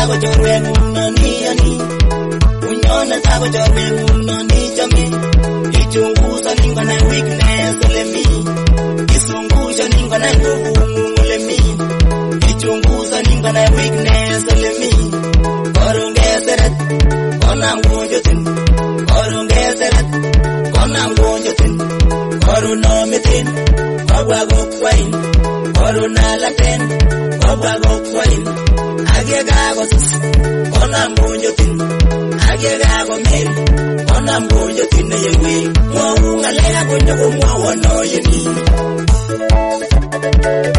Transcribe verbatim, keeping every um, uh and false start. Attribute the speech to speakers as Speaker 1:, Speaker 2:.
Speaker 1: tago chorwe nani ani. Unyona tago chorwe nani chami. Ichunguza ningo na weakness ole mi. Isungusha ningo na nguvu ole mi. Ichunguza ningo na weakness ole mi. Korongezeret kona mgonjotin. Korongezeret kona mgonjotin. Koruna mitin kogwa gokwain. Koruna laten kogwa gokwain. Agega gosis kona mgonjotin. Agega gomir kona mgonjotin yewe. Mwa ungalega kunyo kumwa wano yeni.